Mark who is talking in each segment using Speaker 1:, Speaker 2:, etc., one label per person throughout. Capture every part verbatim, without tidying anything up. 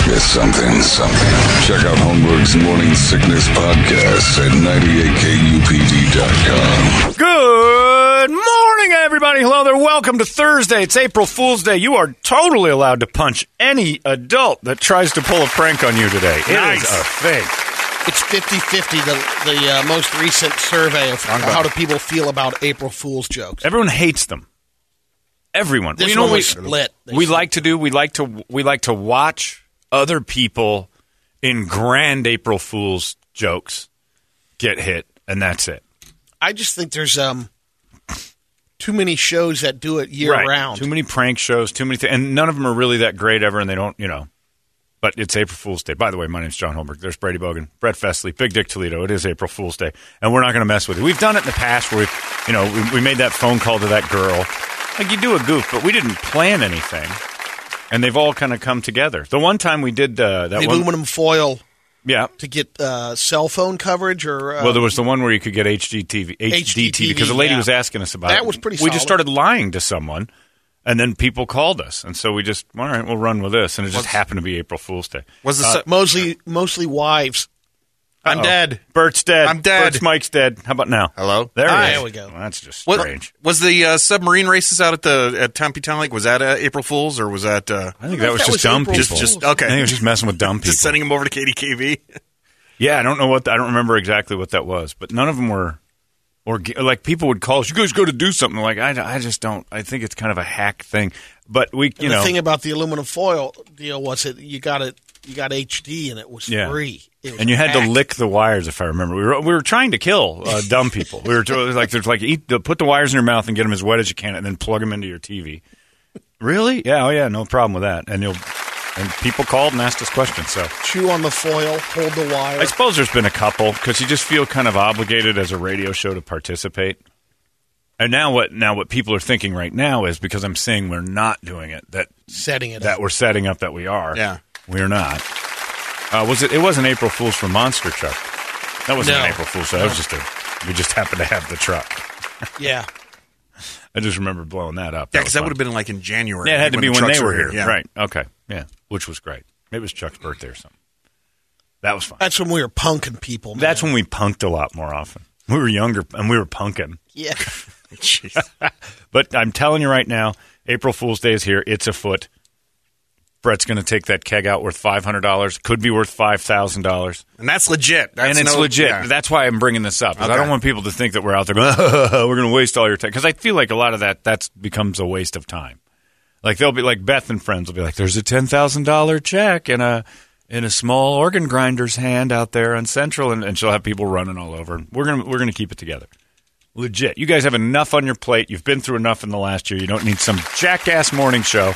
Speaker 1: Just something, something. Check out Holmberg's Morning Sickness Podcast at ninety-eight K U P D dot com.
Speaker 2: Good morning, everybody. Hello there. Welcome to Thursday. It's April Fool's Day. You are totally allowed to punch any adult that tries to pull a prank on you today. It
Speaker 3: Nice.
Speaker 2: is a thing.
Speaker 4: It's fifty-fifty, the, the uh, most recent survey of how do people feel about April Fool's jokes.
Speaker 2: Everyone hates them. Everyone.
Speaker 4: This
Speaker 2: Well, you know
Speaker 4: one
Speaker 2: what
Speaker 4: was split. They
Speaker 2: we
Speaker 4: said.
Speaker 2: like to do? We like to we like to watch other people in grand April Fool's jokes get hit, and that's it.
Speaker 4: I just think there's um too many shows that do it year
Speaker 2: Right.
Speaker 4: round.
Speaker 2: Too many prank shows, too many things, and none of them are really that great ever, and they don't, you know. But it's April Fool's Day. By the way, my name's John Holmberg. There's Brady Bogan, Brett Festley, Big Dick Toledo. It is April Fool's Day, and we're not going to mess with it. We've done it in the past where we've, you know, we, we made that phone call to that girl. Like, you do a goof, but we didn't plan anything, and they've all kind of come together. The one time we did uh, that
Speaker 4: the
Speaker 2: one,
Speaker 4: aluminum foil
Speaker 2: yeah.
Speaker 4: to get uh, cell phone coverage or uh,
Speaker 2: Well, there was the one where you could get H D T V, H D T V, because the lady
Speaker 4: yeah.
Speaker 2: was asking us about it.
Speaker 4: That was pretty
Speaker 2: We just
Speaker 4: solid.
Speaker 2: started lying to someone, and then people called us, and so we just, all right, we'll run with this, and it just
Speaker 3: What's-
Speaker 2: happened to be April Fool's Day.
Speaker 3: Was the
Speaker 4: uh,
Speaker 3: se-
Speaker 4: mostly mostly wives.
Speaker 3: I'm
Speaker 2: Uh-oh.
Speaker 3: dead.
Speaker 2: Bert's dead.
Speaker 3: I'm dead.
Speaker 2: Bert's Mike's dead. How about now?
Speaker 3: Hello?
Speaker 2: There,
Speaker 4: Hi.
Speaker 2: it is.
Speaker 4: There we go.
Speaker 2: Well, that's just
Speaker 3: What,
Speaker 2: strange.
Speaker 3: was the uh, submarine races out at the at Tempe Town Lake? Was that uh, April Fool's or was that uh,
Speaker 2: I think
Speaker 4: I
Speaker 2: that was
Speaker 4: thought
Speaker 2: just
Speaker 4: that was
Speaker 2: dumb
Speaker 4: April
Speaker 2: people.
Speaker 3: just just
Speaker 4: Fools.
Speaker 3: okay?
Speaker 2: I think it was just messing with dumb people.
Speaker 3: just sending them over to K D K V.
Speaker 2: Yeah, I don't know what. I don't remember exactly what that was, but none of them were. Or like people would call us. You guys got to do something. Like I, I just don't. I think it's kind of a hack thing. But we, you
Speaker 4: And
Speaker 2: know,
Speaker 4: the thing about the aluminum foil deal was it you got it you got H D and it was
Speaker 2: Yeah.
Speaker 4: free. It was
Speaker 2: and you had to
Speaker 4: hacked.
Speaker 2: lick the wires, if I remember. We were we were trying to kill uh, dumb people. We were to, like, there's like eat the, put the wires in your mouth and get them as wet as you can, and then plug them into your T V. Really? Yeah. Oh yeah. No problem with that. And you'll and people called and asked us questions. So
Speaker 4: chew on the foil, hold the wire.
Speaker 2: I suppose there's been a couple because you just feel kind of obligated as a radio show to participate. And now what? Now what people are thinking right now is because I'm saying we're not doing it that
Speaker 4: setting it
Speaker 2: that
Speaker 4: up.
Speaker 2: we're setting up that we are.
Speaker 3: Yeah.
Speaker 2: We're not. Uh, was it? It wasn't April Fool's for Monster Truck. That wasn't
Speaker 4: No.
Speaker 2: an April Fool's. That was just a. We just happened to have the truck.
Speaker 4: Yeah.
Speaker 2: I just remember blowing that up.
Speaker 3: Yeah,
Speaker 2: was
Speaker 3: because that
Speaker 2: fun.
Speaker 3: would have been like in January.
Speaker 2: Yeah, it had to be
Speaker 3: the
Speaker 2: when
Speaker 3: trucks
Speaker 2: they were here.
Speaker 3: Yeah.
Speaker 2: Right. Okay. Yeah. Which was great. Maybe it was Chuck's birthday or something. That was fun.
Speaker 4: That's when we were punking people. Man.
Speaker 2: That's when we punked a lot more often. We were younger and we were punking.
Speaker 4: Yeah.
Speaker 3: Jeez.
Speaker 2: But I'm telling you right now, April Fool's Day is here. It's afoot. Brett's going to take that keg out worth five hundred dollars. Could be worth five thousand dollars.
Speaker 3: And that's legit. That's
Speaker 2: And it's
Speaker 3: no-
Speaker 2: legit.
Speaker 3: yeah.
Speaker 2: That's why I'm bringing this up. 'Cause I
Speaker 3: Okay.
Speaker 2: don't want people to think that we're out there going, we're going to waste all your time. Because I feel like a lot of that that's becomes a waste of time. Like they'll be like Beth and friends will be like, there's a ten thousand dollars check in a in a small organ grinder's hand out there on Central, and, and she'll have people running all over. We're gonna we're gonna keep it together. Legit. You guys have enough on your plate. You've been through enough in the last year. You don't need some jackass morning show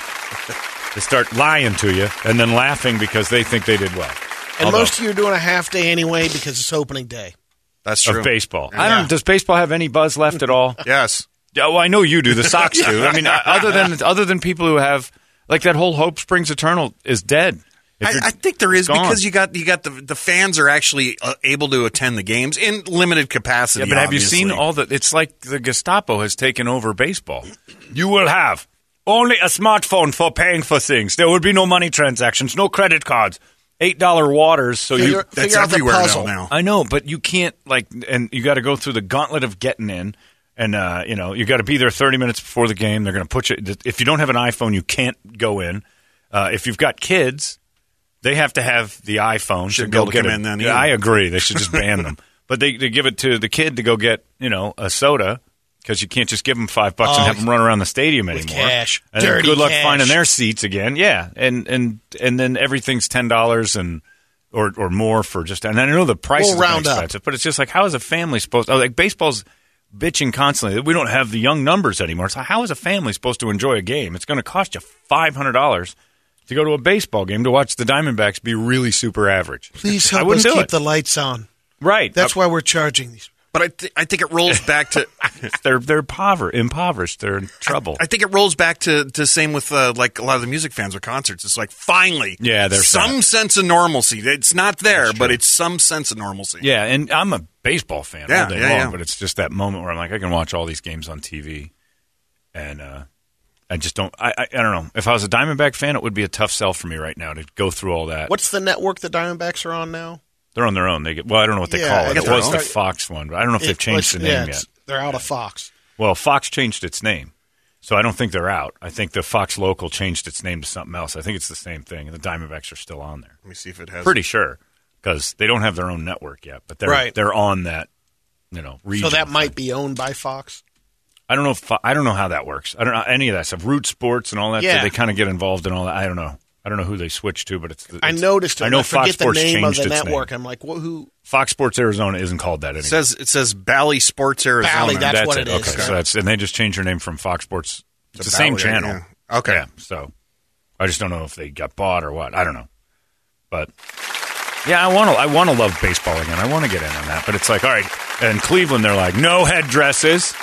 Speaker 2: to start lying to you and then laughing because they think they did well.
Speaker 4: And
Speaker 2: Although-
Speaker 4: most of you are doing a half day anyway because it's opening day.
Speaker 3: That's true.
Speaker 2: of baseball. I
Speaker 3: Yeah.
Speaker 2: don't. Does baseball have any buzz left at all?
Speaker 3: Yes.
Speaker 2: Yeah, well, I know you do. The Sox do. I mean, uh, other than other than people who have like that whole Hope Springs Eternal is dead. If
Speaker 3: I,
Speaker 2: you're-
Speaker 3: I think there is
Speaker 2: it's gone.
Speaker 3: because you got you got the the fans are actually uh, able to attend the games in limited capacity.
Speaker 2: Yeah, but have you
Speaker 3: obviously.
Speaker 2: seen all the? It's like the Gestapo has taken over baseball. You will have only a smartphone for paying for things. There will be no money transactions, no credit cards, eight dollar waters. So
Speaker 4: Figure-
Speaker 2: you.
Speaker 3: That's
Speaker 4: Figure out the
Speaker 3: everywhere
Speaker 4: puzzle.
Speaker 3: now.
Speaker 2: I know, but you can't like, and you got to go through the gauntlet of getting in, and uh, you know you got to be there thirty minutes before the game. They're going to put you. If you don't have an iPhone, you can't go in. Uh, if you've got kids, they have to have the iPhone
Speaker 3: Should
Speaker 2: to
Speaker 3: be able
Speaker 2: go
Speaker 3: to
Speaker 2: get
Speaker 3: come
Speaker 2: it.
Speaker 3: in then,
Speaker 2: Yeah,
Speaker 3: yeah.
Speaker 2: I agree. They should just ban them. But they, they give it to the kid to go get you know a soda because you can't just give them five bucks and
Speaker 4: Oh,
Speaker 2: have them run around the stadium
Speaker 4: with
Speaker 2: anymore.
Speaker 4: cash.
Speaker 2: And then
Speaker 4: Dirty
Speaker 2: good luck
Speaker 4: cash.
Speaker 2: finding their seats again. Yeah, and and and then everything's ten dollars and. Or, or more for just, and I know the price
Speaker 4: We'll
Speaker 2: is
Speaker 4: round up.
Speaker 2: expensive, but it's just like, how is a family supposed to, like, baseball's bitching constantly that we don't have the young numbers anymore. So how is a family supposed to enjoy a game? It's going to cost you five hundred dollars to go to a baseball game to watch the Diamondbacks be really super average.
Speaker 4: Please
Speaker 2: I
Speaker 4: help
Speaker 2: wouldn't
Speaker 4: us
Speaker 2: do
Speaker 4: keep
Speaker 2: it.
Speaker 4: the lights on.
Speaker 2: Right.
Speaker 4: That's
Speaker 2: Uh,
Speaker 4: why we're charging these.
Speaker 3: But I, th- I think it rolls back to
Speaker 2: they're, they're pover- impoverished. They're in trouble.
Speaker 3: I think it rolls back to, to same with uh, like a lot of the music fans with concerts. It's like finally,
Speaker 2: Yeah, they're
Speaker 3: some
Speaker 2: fat.
Speaker 3: sense of normalcy. It's not there, but it's some sense of normalcy.
Speaker 2: yeah, and I'm a baseball fan
Speaker 3: Yeah,
Speaker 2: all day
Speaker 3: yeah,
Speaker 2: long,
Speaker 3: yeah.
Speaker 2: but it's just that moment where I'm like, I can watch all these games on T V, and uh, I just don't. I, I I don't know. If I was a Diamondback fan, it would be a tough sell for me right now to go through all that.
Speaker 4: What's the network the Diamondbacks are on now?
Speaker 2: They're on their own. They get well. I don't know what they
Speaker 4: Yeah,
Speaker 2: call it.
Speaker 4: I
Speaker 2: It
Speaker 4: guess
Speaker 2: was
Speaker 4: they're
Speaker 2: the
Speaker 4: on.
Speaker 2: Fox one, but I don't know if they've
Speaker 4: It-
Speaker 2: changed the
Speaker 4: yeah,
Speaker 2: name
Speaker 4: it's-
Speaker 2: yet.
Speaker 4: They're out of Fox.
Speaker 2: Well, Fox changed its name, so I don't think they're out. I think the Fox local changed its name to something else. I think it's the same thing, and the Diamondbacks are still on there.
Speaker 3: Let me see if it has.
Speaker 2: Pretty sure because they don't have their own network yet, but they're
Speaker 4: Right.
Speaker 2: they're on that. You know,
Speaker 4: So
Speaker 2: regional
Speaker 4: that
Speaker 2: thing.
Speaker 4: might be owned by Fox.
Speaker 2: I don't know. If, I don't know how that works. I don't know any of that stuff. Root Sports and all that.
Speaker 4: Yeah.
Speaker 2: They kind of get involved in all that. I don't know. I don't know who they switched to, but it's. it's
Speaker 4: I noticed it.
Speaker 2: I know
Speaker 4: I
Speaker 2: Fox
Speaker 4: forget the
Speaker 2: Sports
Speaker 4: name of
Speaker 2: changed
Speaker 4: the
Speaker 2: its
Speaker 4: network.
Speaker 2: name.
Speaker 4: I'm like, well, who?
Speaker 2: Fox Sports Arizona isn't called that anymore.
Speaker 3: It says it says Bally Sports Arizona.
Speaker 4: Bally, that's what it is.
Speaker 2: Okay, so that's and they just changed their name from Fox Sports. It's
Speaker 3: To
Speaker 2: the same
Speaker 3: Bally,
Speaker 2: channel.
Speaker 3: yeah. Okay.
Speaker 2: Yeah, so I just don't know if they got bought or what. I don't know, but yeah, I want to. I want to love baseball again. I want to get in on that, but it's like, all right. In Cleveland, they're like, no headdresses,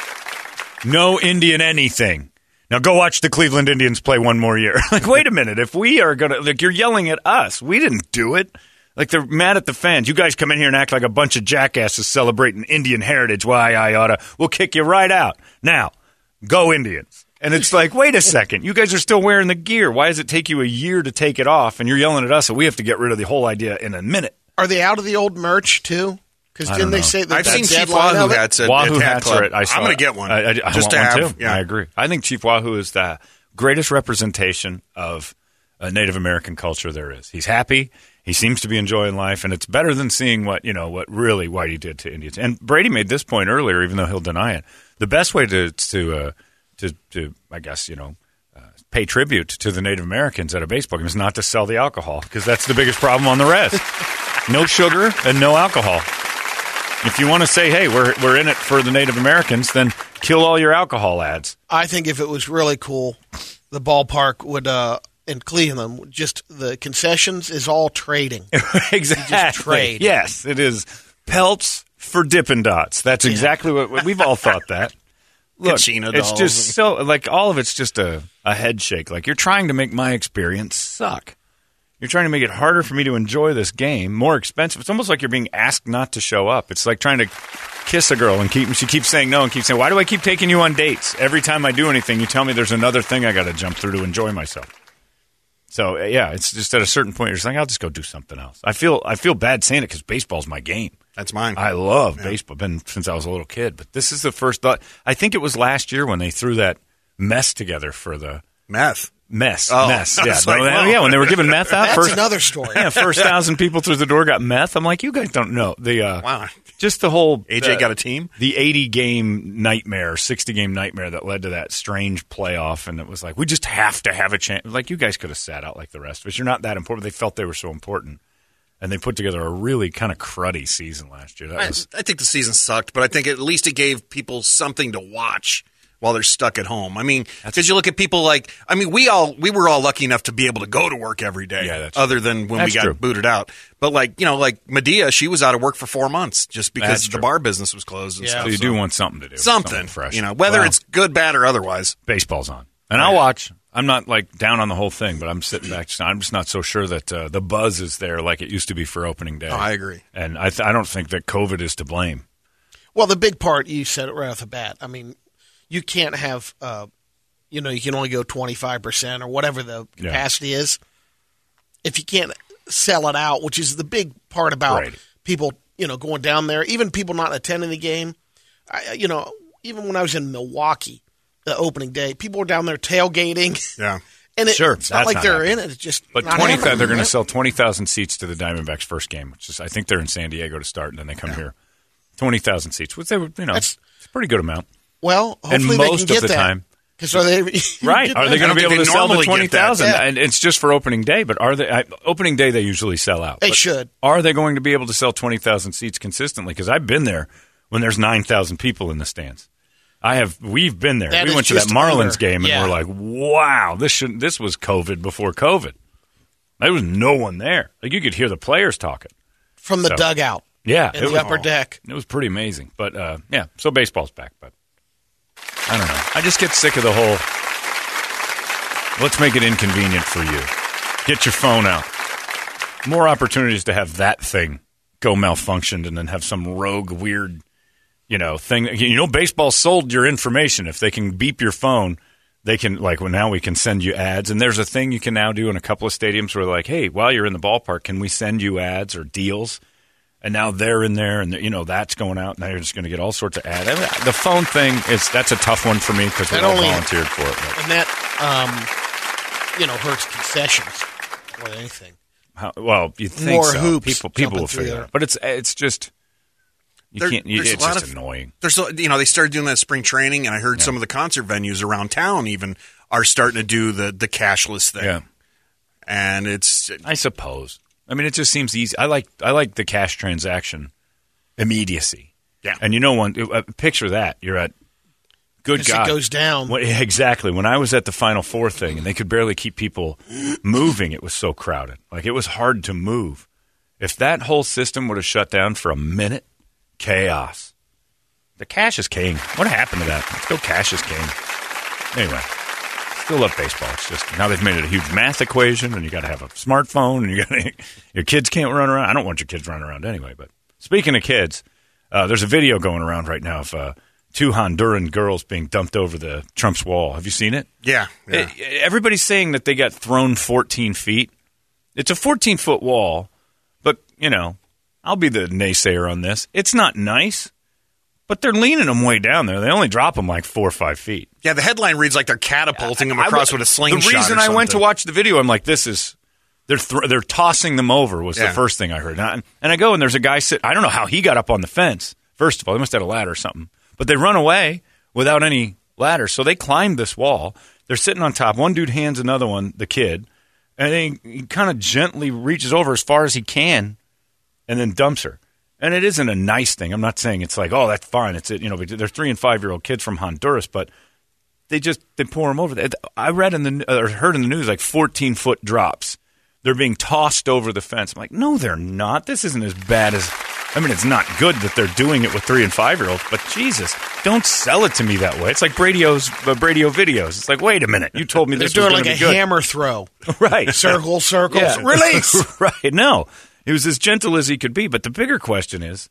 Speaker 2: no Indian anything. Now go watch the Cleveland Indians play one more year. Like, wait a minute. If we are going to, like, you're yelling at us. We didn't do it. Like, they're mad at the fans. You guys come in here and act like a bunch of jackasses celebrating Indian heritage. Why, I oughta. We'll kick you right out. Now, go Indians. And it's like, wait a second. You guys are still wearing the gear. Why does it take you a year to take it off? And you're yelling at us, and we have to get rid of the whole idea in a minute.
Speaker 4: Are they out of the old merch too? Because
Speaker 2: I
Speaker 4: didn't
Speaker 2: don't
Speaker 4: they
Speaker 2: know.
Speaker 4: say that
Speaker 3: I've
Speaker 4: that
Speaker 3: seen Chief
Speaker 4: deadline
Speaker 3: Wahoo
Speaker 4: of it?
Speaker 3: hats at,
Speaker 2: Wahoo
Speaker 3: at Hat
Speaker 2: hats
Speaker 3: Club.
Speaker 2: are it. I saw
Speaker 3: I'm going
Speaker 2: it.
Speaker 3: to get one.
Speaker 2: I, I, I
Speaker 3: just
Speaker 2: want
Speaker 3: to
Speaker 2: one
Speaker 3: have.
Speaker 2: too.
Speaker 3: Yeah.
Speaker 2: I agree. I think Chief Wahoo is the greatest representation of a Native American culture there is. He's happy. He seems to be enjoying life, and it's better than seeing what you know what really Whitey did to Indians. And Brady made this point earlier, even though he'll deny it. The best way to to uh, to, to I guess you know. pay tribute to the Native Americans at a baseball game is not to sell the alcohol, because that's the biggest problem on the rest. No sugar and no alcohol. If you want to say, hey, we're we're in it for the Native Americans, then kill all your alcohol ads.
Speaker 4: I think if it was really cool, the ballpark would uh, in Cleveland, just the concessions is all trading.
Speaker 2: Exactly.
Speaker 4: trade.
Speaker 2: Yes, it is pelts for Dippin' Dots. That's exactly what we've all thought that. Look,
Speaker 3: Kachina
Speaker 2: it's
Speaker 3: dolls.
Speaker 2: just so like all of it's just a, a head shake. Like, you're trying to make my experience suck. You're trying to make it harder for me to enjoy this game, more expensive. It's almost like you're being asked not to show up. It's like trying to kiss a girl and keep she keeps saying no and keeps saying, why do I keep taking you on dates? Every time I do anything, you tell me there's another thing I got to jump through to enjoy myself. So yeah, it's just at a certain point you're just like, I'll just go do something else. I feel I feel bad saying it because baseball's my game.
Speaker 3: That's mine.
Speaker 2: I love baseball. Been since I was a little kid, but this is the first thought. I think it was last year when they threw that mess together for the
Speaker 3: Meth.
Speaker 2: mess.
Speaker 3: Oh,
Speaker 2: mess.
Speaker 3: I
Speaker 2: Yeah,
Speaker 3: was like,
Speaker 2: No,
Speaker 3: wow.
Speaker 2: yeah. When they were giving meth out,
Speaker 4: That's
Speaker 2: first
Speaker 4: another story.
Speaker 2: yeah, first thousand people through the door got meth. I'm like, you guys don't know the uh,
Speaker 3: Wow.
Speaker 2: just the whole
Speaker 3: A J
Speaker 2: uh,
Speaker 3: got a team?
Speaker 2: the eighty game nightmare, sixty game nightmare that led to that strange playoff, and it was like we just have to have a chance. Like, you guys could have sat out like the rest of us. You're not that important. They felt they were so important. And they put together a really kind of cruddy season last year. That
Speaker 3: I,
Speaker 2: was
Speaker 3: I think the season sucked, but I think at least it gave people something to watch while they're stuck at home. I mean, because you look at people like, I mean, we all we were all lucky enough to be able to go to work every day.
Speaker 2: Yeah, that's
Speaker 3: other than when
Speaker 2: That's
Speaker 3: we got
Speaker 2: true.
Speaker 3: booted out. But like, you know, like Medea, she was out of work for four months just because
Speaker 2: That's
Speaker 3: the
Speaker 2: true.
Speaker 3: bar business was closed. And
Speaker 4: Yeah.
Speaker 3: stuff.
Speaker 2: so you do want something to do,
Speaker 3: something,
Speaker 2: fresh,
Speaker 3: you know, whether
Speaker 2: Well,
Speaker 3: it's good, bad, or otherwise.
Speaker 2: baseball's on, and I'll watch. I'm not like down on the whole thing, but I'm sitting back. I'm just not so sure that uh, the buzz is there like it used to be for opening day.
Speaker 3: Oh, I agree.
Speaker 2: and I, th- I don't think that COVID is to blame.
Speaker 4: Well, the big part, you said it right off the bat. I mean, you can't have, uh, you know, you can only go twenty-five percent or whatever the
Speaker 2: Yeah.
Speaker 4: capacity is. If you can't sell it out, which is the big part about
Speaker 2: Right.
Speaker 4: people, you know, going down there, even people not attending the game. I, you know, even when I was in Milwaukee, the opening day, people were down there tailgating.
Speaker 3: Yeah.
Speaker 4: And it,
Speaker 2: Sure,
Speaker 4: it's not
Speaker 2: that's
Speaker 4: like
Speaker 2: not
Speaker 4: they're
Speaker 2: happening.
Speaker 4: in it. It's just
Speaker 2: But
Speaker 4: not
Speaker 2: twenty,
Speaker 4: happening.
Speaker 2: they're going to sell twenty thousand seats to the Diamondbacks' first game, which is I think they're in San Diego to start, and then they come here. Twenty thousand seats, which they would, you know,
Speaker 4: That's-
Speaker 2: it's a pretty good amount.
Speaker 4: Well,
Speaker 2: And
Speaker 4: hopefully
Speaker 2: most
Speaker 4: they
Speaker 2: of
Speaker 4: can get
Speaker 2: the
Speaker 4: that.
Speaker 2: time-
Speaker 4: Because are they
Speaker 2: Right? Are they going to be
Speaker 3: think
Speaker 2: able to
Speaker 3: they
Speaker 2: sell the
Speaker 3: normally
Speaker 2: twenty
Speaker 3: get that.
Speaker 2: thousand?
Speaker 4: Yeah.
Speaker 2: And it's just for opening day, but are they? I, opening day they usually sell out.
Speaker 4: They
Speaker 2: But
Speaker 4: should.
Speaker 2: Are they going to be able to sell twenty thousand seats consistently? Because I've been there when there's nine thousand people in the stands. I have. We've been there.
Speaker 4: That
Speaker 2: we
Speaker 4: is
Speaker 2: went to that
Speaker 4: just
Speaker 2: Marlins
Speaker 4: under.
Speaker 2: game, and
Speaker 4: Yeah.
Speaker 2: we're like, "Wow, this should this was COVID before COVID." There was no one there. Like, you could hear the players talking.
Speaker 4: from the
Speaker 2: So-
Speaker 4: dugout
Speaker 2: Yeah,
Speaker 4: in
Speaker 2: it
Speaker 4: the
Speaker 2: was,
Speaker 4: upper deck.
Speaker 2: It was pretty amazing. But uh, yeah, so baseball's back. But I don't know. I just get sick of the whole. Let's make it inconvenient for you. Get your phone out. More opportunities to have that thing go malfunctioned and then have some rogue, weird, you know, thing. You know, baseball sold your information. If they can beep your phone, They can, like, well, now we can send you ads. And there's a thing you can now do in a couple of stadiums where, like, hey, while you're in the ballpark, can we send you ads or deals? And now they're in there, and, you know, that's going out. Now you're just going to get all sorts of ads. I mean, the phone thing, is that's a tough one for me because we all
Speaker 4: only,
Speaker 2: volunteered for it. But.
Speaker 4: And that, um, you know, hurts concessions more than anything.
Speaker 2: How, well, you think
Speaker 4: more
Speaker 2: so.
Speaker 4: hoops
Speaker 2: People, people will
Speaker 4: through
Speaker 2: figure it
Speaker 4: there.
Speaker 2: out. But it's, it's just, you
Speaker 3: There-
Speaker 2: can't, you,
Speaker 3: there's a
Speaker 2: it's
Speaker 3: lot
Speaker 2: just
Speaker 3: of-
Speaker 2: annoying.
Speaker 3: There's, a- you know, they started doing that spring training, and I heard some of the concert venues around town even are starting to do the the cashless thing.
Speaker 2: Yeah.
Speaker 3: And it's
Speaker 2: I suppose. I mean, it just seems easy. I like I like the cash transaction immediacy.
Speaker 3: Yeah.
Speaker 2: And you know, one uh, picture that you're at. Good
Speaker 4: As
Speaker 2: God,
Speaker 4: it goes down.
Speaker 2: When- exactly. When I was at the Final Four thing, and they could barely keep people moving, it was so crowded. Like it was hard to move. If that whole system would have shut down for a minute, chaos. The cash is king. What happened to that? Let's go cash is king. Anyway. Still love baseball. It's just now they've made it a huge math equation, and you got to have a smartphone, and you got your kids can't run around. I don't want your kids running around anyway. But speaking of kids, uh, there's a video going around right now of uh, two Honduran girls being dumped over the Trump's wall. Have you seen it?
Speaker 3: yeah, yeah.
Speaker 2: It- everybody's saying that they got thrown fourteen feet. It's a fourteen foot wall, but you know, I'll be the naysayer on this. It's not nice. But they're leaning them way down there. They only drop them like four or five feet.
Speaker 3: Yeah, the headline reads like they're catapulting them
Speaker 2: I-
Speaker 3: across
Speaker 2: I-
Speaker 3: with a slingshot.
Speaker 2: The reason
Speaker 3: or
Speaker 2: I went to
Speaker 3: something.
Speaker 2: watch the video, I'm like, this is they're th- they're tossing them over. Was
Speaker 3: Yeah.
Speaker 2: the first thing I heard, and I, and I go and there's a guy sit. I don't know how he got up on the fence. First of all, he must have had a ladder or something. But they run away without any ladder, so they climbed this wall. They're sitting on top. One dude hands another one, the kid, and he, he kind of gently reaches over as far as he can, and then dumps her. And it isn't a nice thing. I'm not saying it's like, oh, that's fine. It's you know, they're three and five year old kids from Honduras, but they just they pour them over. I read in the or heard in the news like fourteen foot drops. They're being tossed over the fence. I'm like, no, they're not. This isn't as bad as. I mean, it's not good that they're doing it with three and five year olds, but Jesus, don't sell it to me that way. It's like Bradio's uh, Bradio videos. It's like, wait a minute, you told me
Speaker 4: They're
Speaker 2: this was
Speaker 4: doing
Speaker 2: going
Speaker 4: like
Speaker 2: to
Speaker 4: a
Speaker 2: be good.
Speaker 4: hammer throw.
Speaker 2: Right?
Speaker 4: Circle, circles,
Speaker 2: Yeah.
Speaker 4: release.
Speaker 2: Right. No. He was as gentle as he could be. But the bigger question is,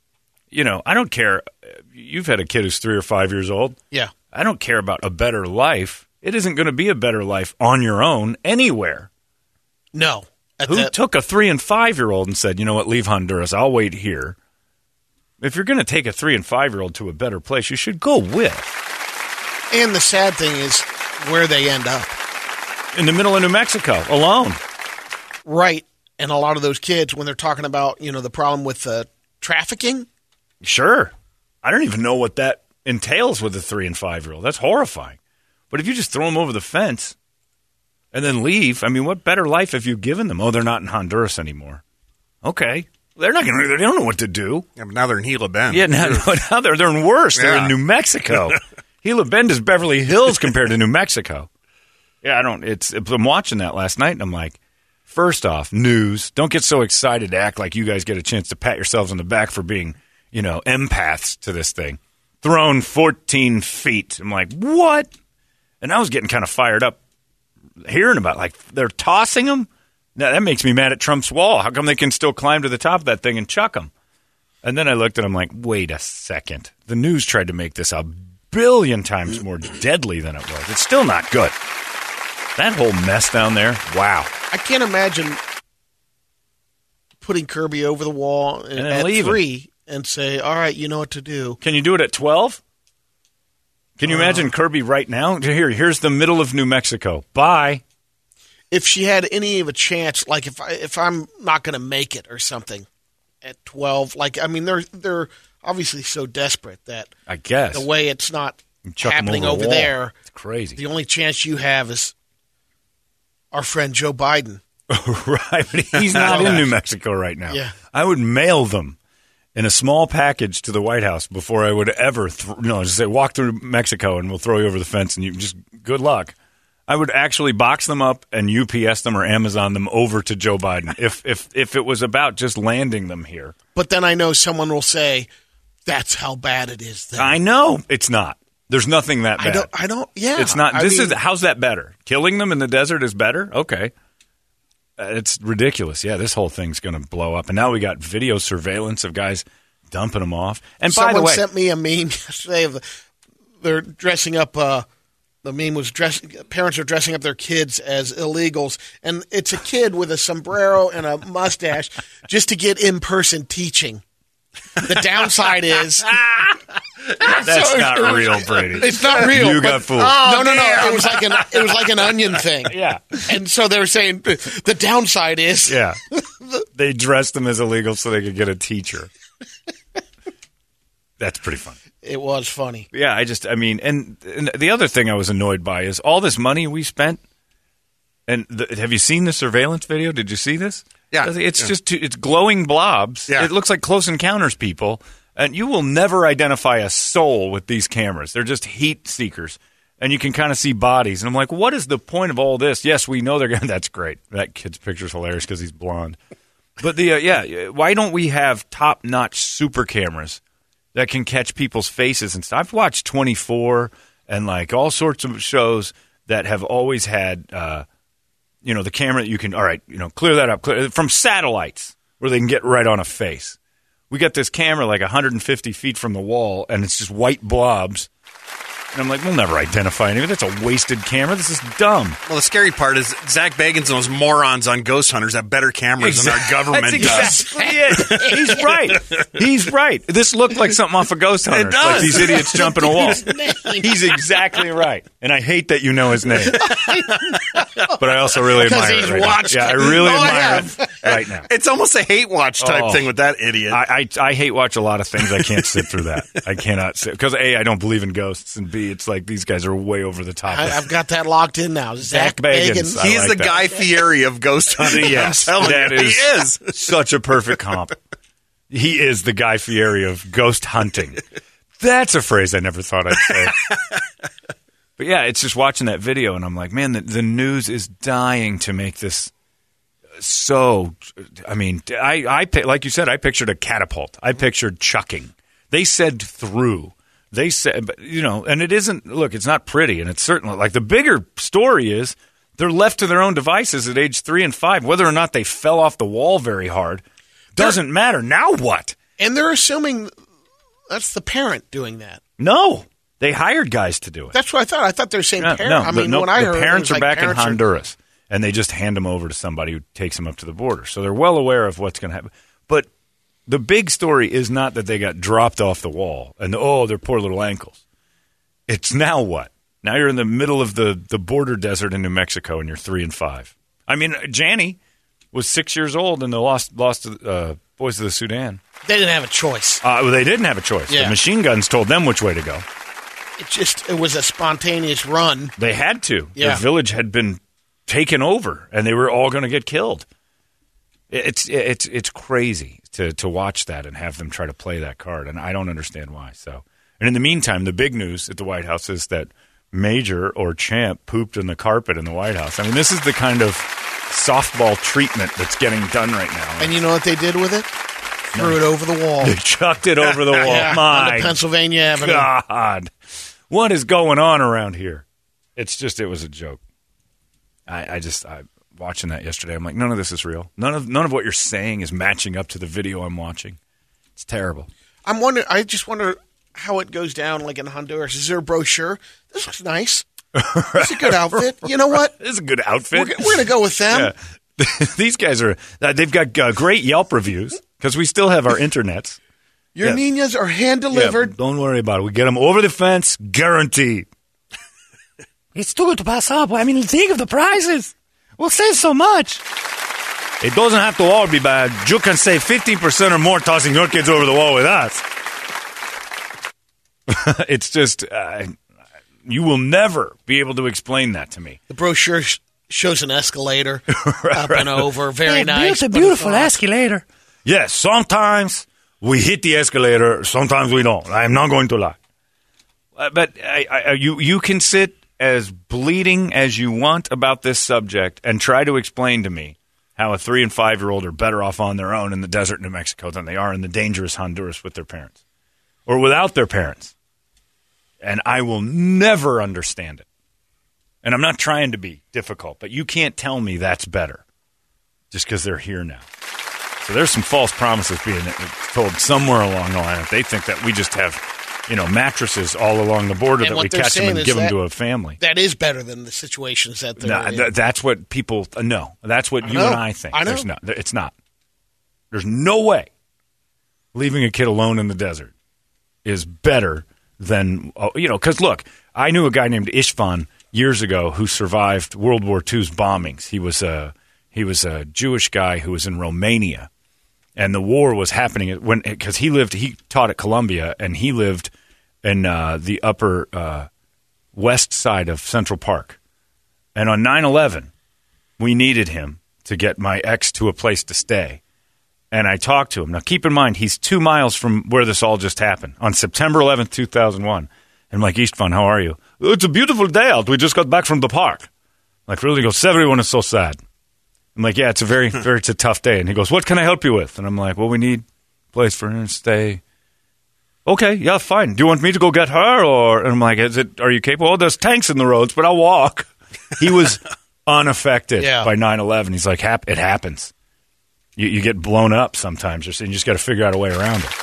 Speaker 2: you know, I don't care. You've had a kid who's three or five years old.
Speaker 4: Yeah.
Speaker 2: I don't care about a better life. It isn't going to be a better life on your own anywhere.
Speaker 4: No. At
Speaker 2: Who
Speaker 4: the-
Speaker 2: took a three and five year old and said, you know what, leave Honduras. I'll wait here. If you're going to take a three and five year old to a better place, you should go with.
Speaker 4: and the sad thing is where they end up.
Speaker 2: In the middle of New Mexico, alone.
Speaker 4: Right. And a lot of those kids, when they're talking about, you know, the problem with uh, trafficking.
Speaker 2: Sure. I don't even know what that entails with a three and five year old. That's horrifying. But if you just throw them over the fence and then leave, I mean, what better life have you given them? Oh, they're not in Honduras anymore. Okay. They're not going to, they don't know what to do.
Speaker 3: Yeah, but now they're in Gila Bend.
Speaker 2: Yeah, now, now they're, they're in worse. They're
Speaker 3: Yeah.
Speaker 2: in New Mexico. Gila Bend is Beverly Hills compared to New Mexico. Yeah, I don't, it's, I'm watching that last night and I'm like, first off, news. Don't get so excited to act like you guys get a chance to pat yourselves on the back for being, you know, empaths to this thing. Thrown fourteen feet. I'm like, what? And I was getting kind of fired up hearing about like they're tossing them. Now, that makes me mad at Trump's wall. How come they can still climb to the top of that thing and chuck them? And then I looked at them like, wait a second. The news tried to make this a billion times more deadly than it was. It's still not good. That whole mess down there, wow.
Speaker 4: I can't imagine putting Kirby over the wall and,
Speaker 2: And then
Speaker 4: at
Speaker 2: leaving.
Speaker 4: three and say, all right, you know what to do.
Speaker 2: Can you do it at twelve? Can you imagine Kirby right now? Here, here's the middle of New Mexico. Bye.
Speaker 4: If she had any of a chance, like if I, if I'm not going to make it or something at twelve, like I mean, they're they're obviously so desperate that
Speaker 2: I guess.
Speaker 4: the way it's not
Speaker 2: You chuck 'em
Speaker 4: happening
Speaker 2: over
Speaker 4: over
Speaker 2: the wall.
Speaker 4: there,
Speaker 2: It's crazy.
Speaker 4: the only chance you have is our friend Joe Biden.
Speaker 2: Right, but he's not in New Mexico right now.
Speaker 4: Yeah.
Speaker 2: I would mail them in a small package to the White House before I would ever, th- no, just say, walk through Mexico and we'll throw you over the fence and you just, good luck. I would actually box them up and U P S them or Amazon them over to Joe Biden if if if it was about just landing them here.
Speaker 4: But then I know someone will say, "That's how bad it is." Then.
Speaker 2: I know it's not. There's nothing that bad.
Speaker 4: I don't. I don't. Yeah,
Speaker 2: It's not.
Speaker 4: I
Speaker 2: This
Speaker 4: mean,
Speaker 2: is how's that better? Killing them in the desert is better. Okay, uh, it's ridiculous. Yeah, this whole thing's going to blow up. And now we got video surveillance of guys dumping them off. And by
Speaker 4: someone
Speaker 2: the way,
Speaker 4: sent me a meme yesterday of they're dressing up uh, the meme was dress, parents are dressing up their kids as illegals, and it's a kid with a sombrero and a mustache just to get in-person teaching. The downside is
Speaker 2: That's
Speaker 4: so
Speaker 2: not
Speaker 4: it was-
Speaker 2: real, Brady.
Speaker 4: It's not real.
Speaker 2: You
Speaker 4: but-
Speaker 2: got fooled.
Speaker 4: no, no, no.
Speaker 3: damn.
Speaker 4: It was like an it was like an onion thing.
Speaker 2: Yeah.
Speaker 4: And so they were saying the downside is
Speaker 2: Yeah. They dressed them as illegal so they could get a teacher. That's pretty funny.
Speaker 4: it was funny.
Speaker 2: Yeah, I just, I mean, and, and the other thing I was annoyed by is all this money we spent. And the, have you seen the surveillance video? Did you see this?
Speaker 3: Yeah.
Speaker 2: It's
Speaker 3: Yeah.
Speaker 2: just, two, it's glowing blobs.
Speaker 3: Yeah.
Speaker 2: It looks like Close Encounters people. And you will never identify a soul with these cameras. They're just heat seekers. And you can kind of see bodies. And I'm like, what is the point of all this? Yes, we know they're going to, that's great. That kid's picture's hilarious because he's blonde. But the, uh, yeah, why don't we have top-notch super cameras that can catch people's faces and stuff? I've watched twenty-four and like all sorts of shows that have always had, uh, you know, the camera that you can, all right, you know, clear that up clear, from satellites where they can get right on a face. We got this camera like one hundred fifty feet from the wall, and it's just white blobs. And I'm like, we'll never identify anything. That's a wasted camera. This is dumb.
Speaker 3: Well, the scary part is Zach Bagans and those morons on Ghost Hunters have better cameras than our government
Speaker 2: That's
Speaker 3: does.
Speaker 2: exactly it. He's right. He's right. This looked like something off of Ghost Hunters.
Speaker 3: does.
Speaker 2: Like these idiots jumping a wall. He's exactly right. And I hate that you know his name. But I also really admire
Speaker 4: he's
Speaker 2: it right
Speaker 4: watched
Speaker 2: now. Yeah, I
Speaker 4: it.
Speaker 2: really
Speaker 4: Oh, I
Speaker 2: admire
Speaker 4: have.
Speaker 2: it right now.
Speaker 3: It's almost a hate watch type
Speaker 2: Oh.
Speaker 3: thing with that idiot.
Speaker 2: I, I I hate watch a lot of things. I can't sit through that. I cannot sit because A, I don't believe in ghosts, and B, it's like these guys are way over the top.
Speaker 4: I, I've got that locked in now. Zach,
Speaker 2: Zach Bagans.
Speaker 4: Bagans.
Speaker 2: I
Speaker 3: He's
Speaker 2: like
Speaker 3: the
Speaker 2: that.
Speaker 3: Guy Fieri of Ghost Hunting.
Speaker 2: Yes,
Speaker 3: I'm telling
Speaker 2: that
Speaker 3: you,
Speaker 2: is,
Speaker 3: he is.
Speaker 2: such a perfect comp. He is the Guy Fieri of ghost hunting. That's a phrase I never thought I'd say. But yeah, it's just watching that video, and I'm like, man, the, the news is dying to make this so. I mean, I, I pi- like you said, I pictured a catapult. I pictured chucking. They said through. They said, but, you know, and it isn't. Look, it's not pretty, and it's certainly like the bigger story is they're left to their own devices at age three and five. Whether or not they fell off the wall very hard doesn't matter. Now what?
Speaker 4: And they're assuming that's the parent doing that.
Speaker 2: No, they hired guys to do it.
Speaker 4: That's what I thought. I thought they were saying
Speaker 2: No,
Speaker 4: parent.
Speaker 2: no,
Speaker 4: I
Speaker 2: the-
Speaker 4: mean,
Speaker 2: no,
Speaker 4: when I
Speaker 2: the
Speaker 4: heard it, it
Speaker 2: parents
Speaker 4: was
Speaker 2: are
Speaker 4: like
Speaker 2: back in
Speaker 4: parents are-
Speaker 2: Honduras, and they just hand them over to somebody who takes them up to the border. So they're well aware of what's going to happen. But the big story is not that they got dropped off the wall and, oh, their poor little ankles. It's now what? Now you're in the middle of the, the border desert in New Mexico, and you're three and five. I mean, Janny was six years old, and they lost lost uh, Boys of the Sudan.
Speaker 4: They didn't have a choice.
Speaker 2: Uh, well, they didn't have a choice.
Speaker 4: Yeah.
Speaker 2: The machine guns told them which way to go.
Speaker 4: It just it was a spontaneous run.
Speaker 2: They had to.
Speaker 4: Yeah.
Speaker 2: The village had been taken over, and they were all going to get killed. It's it's it's crazy to to watch that and have them try to play that card, and I don't understand why. So, and in the meantime, the big news at the White House is that Major or Champ pooped in the carpet in the White House. I mean, this is the kind of softball treatment that's getting done right now.
Speaker 4: And you know what they did with it? Threw it over the wall.
Speaker 2: They chucked it over the wall.
Speaker 4: Yeah,
Speaker 2: My
Speaker 4: onto Pennsylvania Avenue.
Speaker 2: God, what is going on around here? It's just, it was a joke. I, I just, I watching that yesterday. I'm like, none of this is real. None of none of what you're saying is matching up to the video I'm watching. It's terrible.
Speaker 4: I'm wondering. I just wonder how it goes down, like in Honduras. Is there a brochure? This looks nice. It's a good outfit. You know what?
Speaker 2: This is a good outfit.
Speaker 4: We're, we're going to go with them.
Speaker 2: Yeah. These guys are. uh, They've got uh, great Yelp reviews because we still have our internets.
Speaker 4: Your
Speaker 2: Yeah.
Speaker 4: niñas are hand
Speaker 2: Yeah,
Speaker 4: delivered.
Speaker 2: don't worry about it. We get them over the fence, guaranteed.
Speaker 5: It's too good to pass up. I mean, think of the prices. We'll save so much.
Speaker 2: It doesn't have to all be bad. You can save fifteen percent or more tossing your kids over the wall with us. It's just, uh, you will never be able to explain that to me.
Speaker 4: The brochure sh- shows an escalator up and over. Very
Speaker 5: Yeah,
Speaker 4: nice.
Speaker 5: It's a
Speaker 4: but it's
Speaker 5: beautiful
Speaker 4: not.
Speaker 5: escalator.
Speaker 2: Yes, sometimes we hit the escalator, sometimes we don't. I am not going to lie. Uh, but I, I, you, you can sit as bleeding as you want about this subject and try to explain to me how a three and five year old are better off on their own in the desert in New Mexico than they are in the dangerous Honduras with their parents or without their parents. And I will never understand it. And I'm not trying to be difficult, but you can't tell me that's better just because they're here now. So there's some false promises being told somewhere along the line. They think that we just have you know, mattresses all along the border
Speaker 4: And
Speaker 2: that
Speaker 4: what
Speaker 2: we
Speaker 4: they're
Speaker 2: catch them
Speaker 4: saying
Speaker 2: and
Speaker 4: is
Speaker 2: give them
Speaker 4: that-
Speaker 2: to a family.
Speaker 4: That is better than the situations that they're
Speaker 2: No,
Speaker 4: in.
Speaker 2: th- that's what people uh, know. That's what
Speaker 4: I
Speaker 2: you
Speaker 4: know.
Speaker 2: and I think.
Speaker 4: I know.
Speaker 2: There's not, it's not. There's no way leaving a kid alone in the desert is better than, uh, you know, because look, I knew a guy named Ishvan years ago who survived World War Two's bombings. He was a, he was a Jewish guy who was in Romania, and the war was happening when because he lived, he taught at Columbia, and he lived in uh, the upper uh, west side of Central Park. And on nine eleven, we needed him to get my ex to a place to stay. And I talked to him. Now, keep in mind, he's two miles from where this all just happened on September eleventh, two thousand one. And I'm like, Istvan, how are you? "Oh, it's a beautiful day out. We just got back from the park." I'm like, really? He goes, everyone is so sad. I'm like, yeah, it's a very, very, it's a tough day. And he goes, what can I help you with? And I'm like, well, we need a place for her to stay. Okay, yeah, fine. Do you want me to go get her? Or, and I'm like, is it, are you capable? Oh, there's tanks in the roads, but I'll walk. He was unaffected
Speaker 4: Yeah.
Speaker 2: by nine eleven. He's like, Hap- it happens. You, you get blown up sometimes, and you just got to figure out a way around it.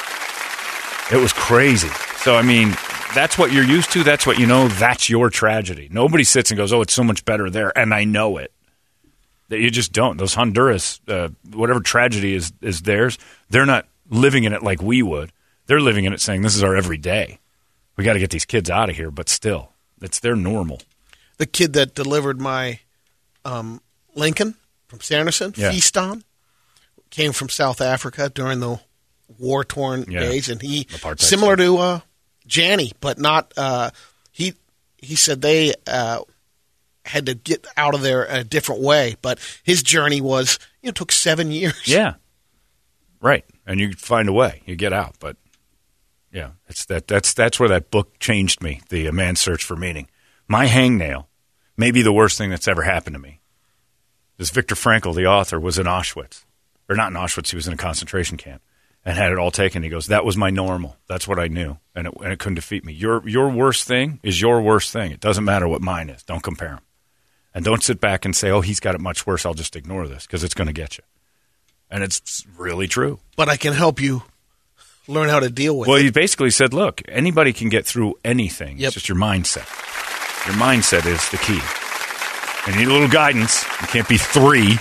Speaker 2: It was crazy. So, I mean, that's what you're used to. That's what you know. That's your tragedy. Nobody sits and goes, oh, it's so much better there, and I know it. That you just don't. Those Honduras, uh, whatever tragedy is, is theirs, they're not living in it like we would. They're living in it saying, this is our everyday. We got to get these kids out of here, but still, it's their normal.
Speaker 4: The kid that delivered my um, Lincoln from Sanderson,
Speaker 2: Yeah.
Speaker 4: Feaston, came from South Africa during the war-torn
Speaker 2: Yeah.
Speaker 4: days, and he
Speaker 2: Apartheid
Speaker 4: similar to uh, Janny, but not. Uh, he he said they uh, had to get out of there a different way, but his journey was you know took seven years.
Speaker 2: Yeah. Right. And you find a way. You get out, but yeah, it's that that's that's where that book changed me, The Man's Search for Meaning. My hangnail may be the worst thing that's ever happened to me. This Viktor Frankl, the author, was in Auschwitz. Or not in Auschwitz, he was in a concentration camp and had it all taken. He goes, that was my normal. That's what I knew, and it, and it couldn't defeat me. Your your worst thing is your worst thing. It doesn't matter what mine is. Don't compare them. And don't sit back and say, oh, he's got it much worse. I'll just ignore this because it's going to get you. And it's really true.
Speaker 4: But I can help you learn how to deal with
Speaker 2: Well,
Speaker 4: it.
Speaker 2: he basically said, look, anybody can get through anything.
Speaker 4: Yep.
Speaker 2: It's just your mindset. Your mindset is the key. And you need a little guidance. You can't be three.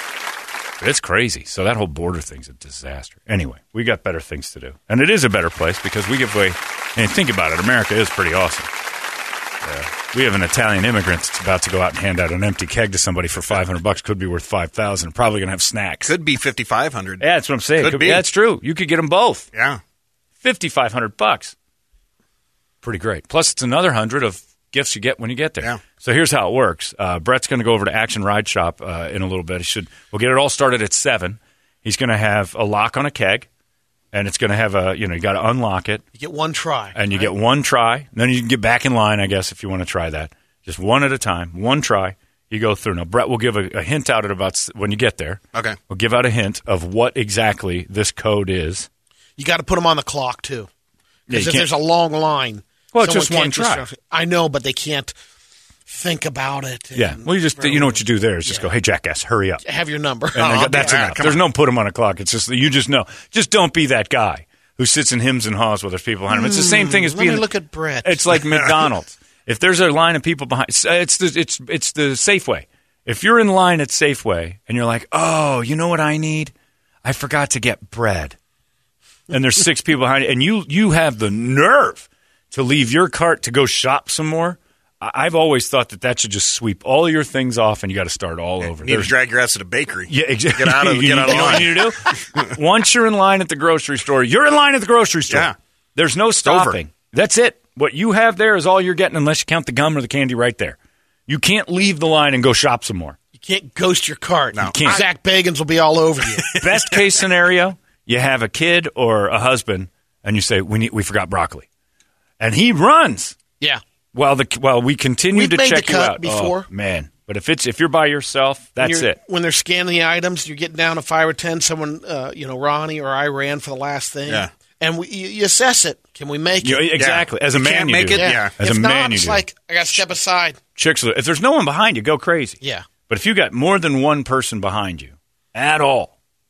Speaker 2: But it's crazy. So that whole border thing's a disaster. Anyway, we got better things to do. And it is a better place because we give away, and think about it, America is pretty awesome. Uh, we have an Italian immigrant that's about to go out and hand out an empty keg to somebody for five hundred bucks. Could be worth five thousand. Probably going to have snacks.
Speaker 3: Could be fifty-five hundred.
Speaker 2: Yeah, that's what I'm saying.
Speaker 3: Could
Speaker 2: Could
Speaker 3: be.
Speaker 2: Yeah, that's true. You could get them both.
Speaker 3: Yeah.
Speaker 2: fifty-five hundred bucks. Pretty great. Plus, it's another hundred of gifts you get when you get there.
Speaker 3: Yeah.
Speaker 2: So here's how it works. Uh, Brett's going to go over to Action Ride Shop uh, in a little bit. He should. We'll get it all started at seven. He's going to have a lock on a keg, and it's going to have a. You know, you got to unlock it,
Speaker 4: You get one try.
Speaker 2: and you
Speaker 4: right?
Speaker 2: get one try. And then you can get back in line, I guess, if you want to try that. Just one at a time. One try. You go through. Now, Brett will give a, a hint out at about s- when you get there.
Speaker 3: Okay.
Speaker 2: We'll give out a hint of what exactly this code is.
Speaker 4: You got to put them on the clock too,
Speaker 2: Yeah,
Speaker 4: because
Speaker 2: you
Speaker 4: if
Speaker 2: can't-
Speaker 4: there's a long line,
Speaker 2: Well, it's
Speaker 4: someone
Speaker 2: just one
Speaker 4: can't
Speaker 2: try.
Speaker 4: just- I know, but they can't think about it.
Speaker 2: Yeah.
Speaker 4: and-
Speaker 2: Well, you just you know what you do there is just
Speaker 4: Yeah.
Speaker 2: go, hey, jackass, hurry up.
Speaker 4: Have your number.
Speaker 2: And they
Speaker 3: I'll
Speaker 2: go,
Speaker 3: be
Speaker 2: that's
Speaker 3: back.
Speaker 2: enough.
Speaker 3: Come
Speaker 2: There's
Speaker 3: on.
Speaker 2: no put them on a clock. It's just that you just know. Just don't be that guy who sits in hims and haws while there's people behind him. It's the same thing as
Speaker 4: Let
Speaker 2: being.
Speaker 4: me look at Brett.
Speaker 2: It's like McDonald's. If there's a line of people behind, it's it's the, it's it's the Safeway. If you're in line at Safeway and you're like, oh, you know what I need? I forgot to get bread. And there's six people behind you, and you you have the nerve to leave your cart to go shop some more. I- I've always thought that that should just sweep all your things off, and you got to start all over.
Speaker 3: You need to
Speaker 2: There's-
Speaker 3: drag your ass to the bakery.
Speaker 2: yeah, exactly.
Speaker 3: Get out of,
Speaker 2: you,
Speaker 3: get out
Speaker 2: you
Speaker 3: of
Speaker 2: know what
Speaker 3: line.
Speaker 2: you need to do? Once you're in line at the grocery store, you're in line at the grocery store.
Speaker 3: Yeah.
Speaker 2: There's no stopping. That's it. What you have there is all you're getting unless you count the gum or the candy right there. You can't leave the line and go shop some more.
Speaker 4: You can't ghost your cart.
Speaker 3: No.
Speaker 2: You can't.
Speaker 4: Zach Bagans will be all over you.
Speaker 2: Best case scenario, you have a kid or a husband, and you say, "We need, we forgot broccoli," and he runs
Speaker 4: yeah.
Speaker 2: while the while we continue
Speaker 4: We've
Speaker 2: to
Speaker 4: made
Speaker 2: check
Speaker 4: the
Speaker 2: you
Speaker 4: cut
Speaker 2: out.
Speaker 4: before.
Speaker 2: Oh, man, but if it's if you're by yourself,
Speaker 4: When
Speaker 2: that's
Speaker 4: you're-
Speaker 2: it.
Speaker 4: When they're scanning the items, you're getting down to five or ten. Someone, uh, you know, Ronnie or I ran for the last thing.
Speaker 3: Yeah.
Speaker 4: And we, you, you assess it. Can we make
Speaker 2: You-
Speaker 4: it?
Speaker 2: exactly. As a
Speaker 3: You
Speaker 2: man,
Speaker 3: can't
Speaker 2: you
Speaker 3: make
Speaker 2: do.
Speaker 3: it? Yeah.
Speaker 2: As
Speaker 4: if
Speaker 2: a
Speaker 4: not,
Speaker 2: man, you
Speaker 4: it's
Speaker 2: do.
Speaker 4: like I got to step aside.
Speaker 2: Chicks, if there's no one behind you, go crazy.
Speaker 4: Yeah.
Speaker 2: But if you got more than one person behind you at all,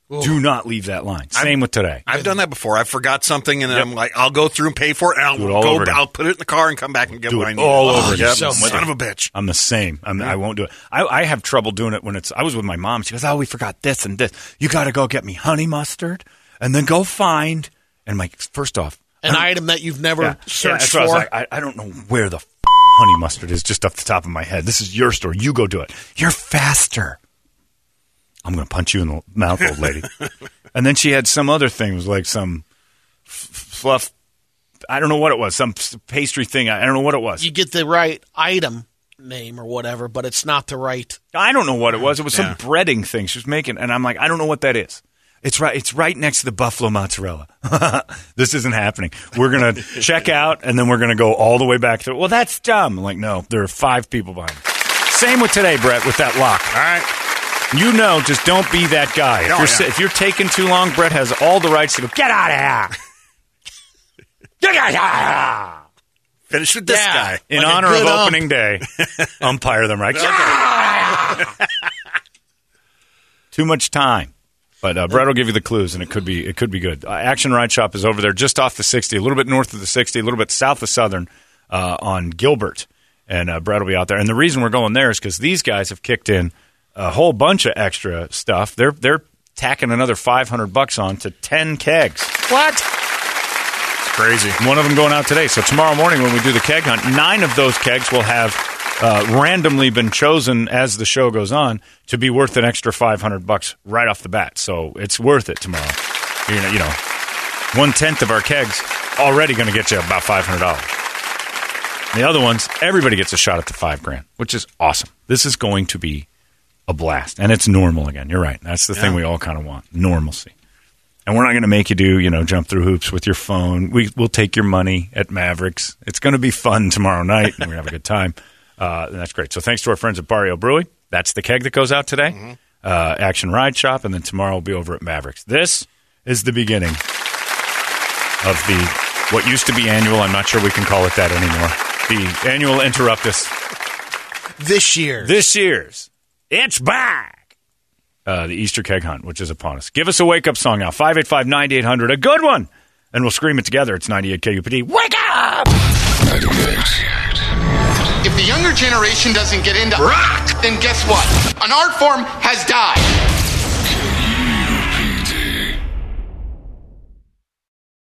Speaker 2: Do not leave that line. Same with today.
Speaker 3: I've done that before. I forgot something, and then I'm like, I'll go through and pay for it, and I'll
Speaker 2: Do it all
Speaker 3: go.
Speaker 2: over again.
Speaker 3: I'll put it in the car and come back and get
Speaker 2: Do
Speaker 3: what
Speaker 2: it
Speaker 3: I need.
Speaker 2: all over
Speaker 3: Oh,
Speaker 2: again.
Speaker 3: yep.
Speaker 2: So
Speaker 3: Son of a bitch.
Speaker 2: I'm the same. I'm, I won't do it. I, I have trouble doing it when it's. I was with my mom. She goes, "Oh, we forgot this and this. You got to go get me honey mustard, and then go find." And I'm like, first off,
Speaker 4: An item that you've never
Speaker 2: yeah, yeah,
Speaker 4: searched
Speaker 2: that's
Speaker 4: for.
Speaker 2: what I was like, I, I don't know where the f- honey mustard is. Just off the top of my head, this is your store. You go do it. You're faster. I'm going to punch you in the mouth, old lady. And then she had some other thing. It was like some f- fluff. I don't know what it was. Some pastry thing. I don't know what it was.
Speaker 4: You get the right item name or whatever, but it's not the right.
Speaker 2: I don't know what it was. It was
Speaker 3: Yeah.
Speaker 2: some breading thing she was making, and I'm like, I don't know what that is. It's right. It's right next to the buffalo mozzarella. This isn't happening. We're gonna check out, and then we're gonna go all the way back to. Well, that's dumb. I'm like, no, there are five people behind me. Same with today, Brett, with that lock.
Speaker 3: All right.
Speaker 2: You know, just don't be that guy. If,
Speaker 3: Oh,
Speaker 2: you're,
Speaker 3: yeah.
Speaker 2: si- if you're taking too long, Brett has all the rights to go. Get out of here. Get out of here.
Speaker 3: Finish with this
Speaker 4: Yeah.
Speaker 3: guy.
Speaker 2: In
Speaker 4: Like a
Speaker 2: honor of
Speaker 4: good ump.
Speaker 2: opening day, umpire them right. Get out of here. Too much time. But uh, Brett will give you the clues, and it could be it could be good. Uh, Action Ride Shop is over there just off the sixty, a little bit north of the sixty, a little bit south of Southern uh, on Gilbert. And uh, Brett will be out there. And the reason we're going there is because these guys have kicked in a whole bunch of extra stuff. They're they're tacking another five hundred bucks on to ten kegs.
Speaker 4: What?
Speaker 3: It's crazy.
Speaker 2: One of them going out today. So tomorrow morning when we do the keg hunt, nine of those kegs will have uh, randomly been chosen as the show goes on to be worth an extra five hundred bucks right off the bat. So it's worth it tomorrow. You know, you know one tenth of our kegs already going to get you about five hundred dollars. The other ones, everybody gets a shot at the five grand, which is awesome. This is going to be a blast, and it's normal again. You're right. That's the thing we all kind of want: normalcy. And we're not going to make you do, you know, jump through hoops with your phone. We, we'll take your money at Mavericks. It's going to be fun tomorrow night, and we're going to have a good time. Uh, and that's great. So thanks to our friends at Barrio Brewing. That's the keg that goes out today. Mm-hmm. Uh, Action Ride Shop, and then tomorrow we'll be over at Mavericks. This is the beginning of the what used to be annual. I'm not sure we can call it that anymore. The annual Interruptus.
Speaker 4: This year.
Speaker 2: This year's. It's back. Uh, the Easter keg hunt, which is upon us. Give us a wake-up song now. five eight five, nine eight hundred. A good one. And we'll scream it together. It's ninety-eight K U P D. Wake up!
Speaker 6: If the younger generation doesn't get into rock, then guess what? An art form has died.